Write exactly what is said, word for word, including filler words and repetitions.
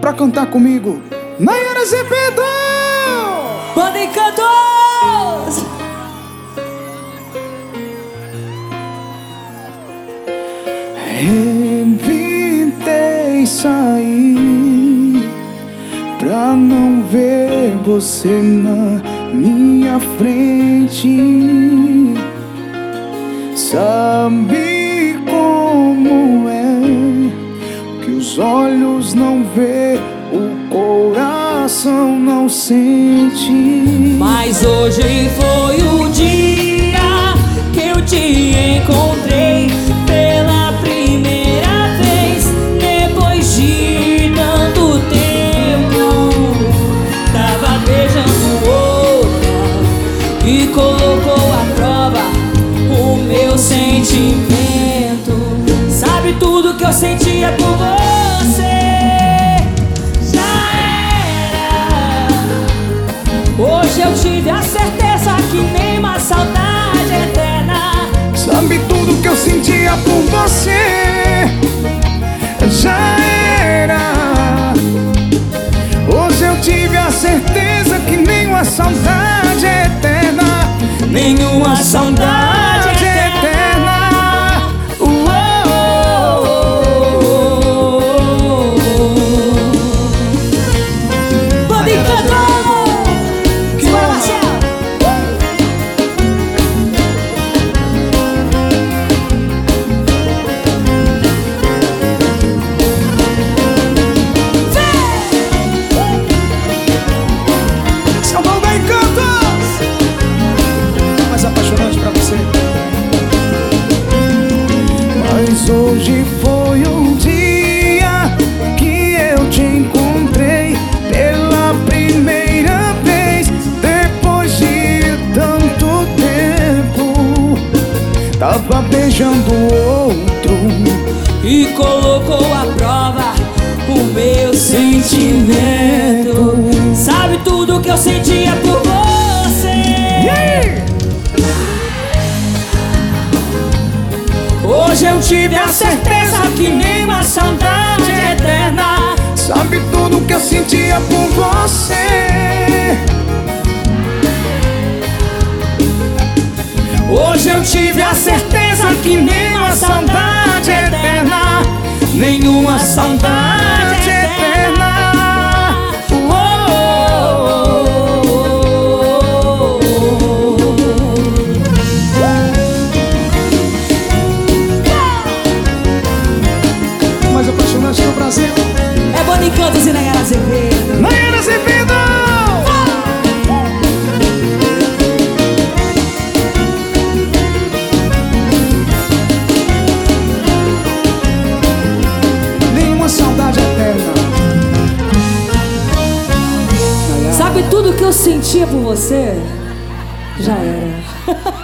pra cantar comigo. Nayara Azevedo! Banda Encantos! Evitei sair pra não ver você na minha frente. Sabe como é que os olhos não vê, o coração não sente. Mas hoje foi o dia que eu te encontrei pela primeira vez. Depois de tanto tempo, tava beijando outra e colocou à prova o meu sentimento. Sabe tudo que eu sentia por você? Hoje eu tive a certeza que nem uma saudade eterna. Sabe tudo que eu sentia por você? Já era. Hoje eu tive a certeza que nenhuma saudade eterna. Nenhuma saudade eterna. Banda Encantos! Hoje foi um dia que eu te encontrei pela primeira vez. Depois de tanto tempo, tava beijando outro e colocou à prova o meu sentimento. Sabe tudo que eu sentia por você? Yeah! Hoje eu tive a certeza que nem uma saudade eterna. Sabe tudo que eu sentia por você? Hoje eu tive a certeza que nem uma saudade eterna. Nenhuma saudade eterna. No Brasil é Banda Encantos e Nayara Azevedo. Nayara Azevedo! Nenhuma saudade eterna. Sabe tudo que eu sentia por você? Já era.